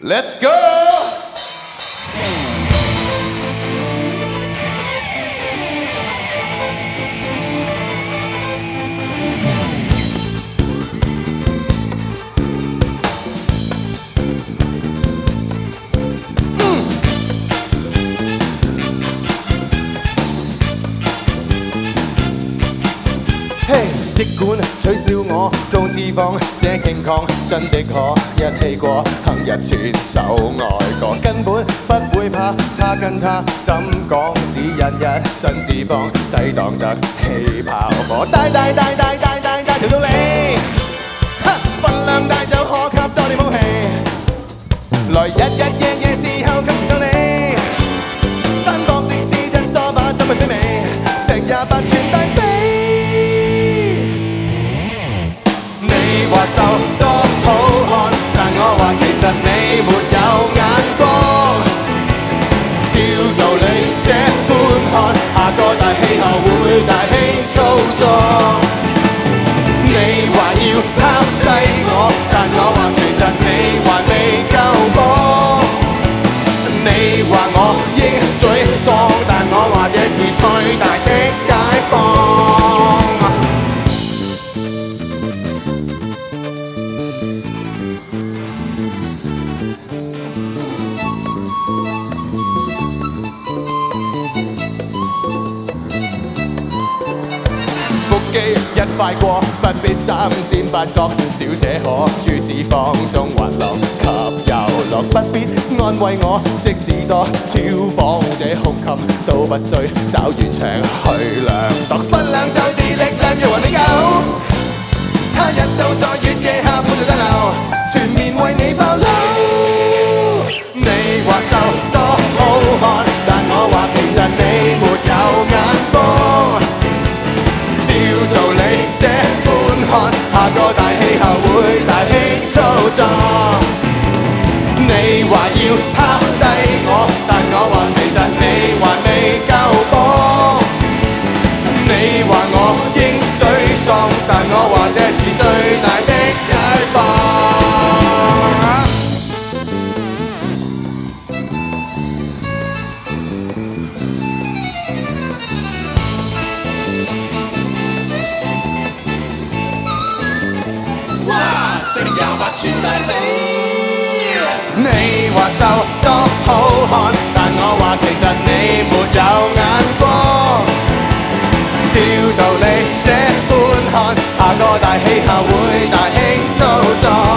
Let's go！ 即管取笑我高脂肪，這勁抗真的可一氣過，行日全手愛過，根本不會怕。他跟他怎講？只因一身脂肪，抵擋得起炮火。大條道理，份量大就可給多啲武器，來日夜時候給時生你，單薄的是一梳化怎會卑微，石也不穿大髀。 你話瘦多好看，但我話其實你沒有眼光。照道理這般看，下個大氣候會大興操作。你話要拋低我，但我話其實你還未夠波。你話我應沮喪，但我話這是最大的解放。 一塊過，不必三尖八角，小姐可於脂肪中滑落及遊樂，不必安慰我，即使多超磅，這胸襟都不需找圓場去量度，分量就是力量，要還你夠。他日就在月夜下半條大樓，全面為你爆嬲。你話瘦多好看，但我話其實你沒有眼光。 照道理這般看，下個大氣候會大興操作。你話要拋低我，但我話其實你還未夠波。你話我應沮喪，但我話這是最大的解放。 傳大你，你話瘦多好看，但我話其實你沒有眼光。照道理這般看，下個大氣候會大興操作。